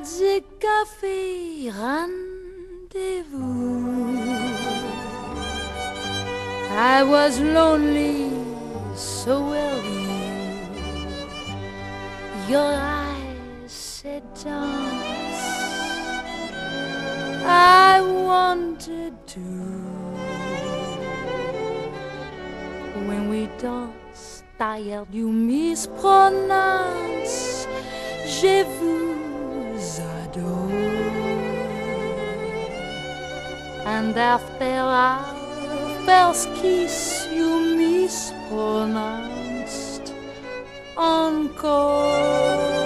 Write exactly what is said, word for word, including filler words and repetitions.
the café rendezvous. I was lonely, so will you. Your eyes said dance. I wanted to. When we danced, tired, you mispronounce. Je vous adore. And after our first kiss, you mispronounced encore.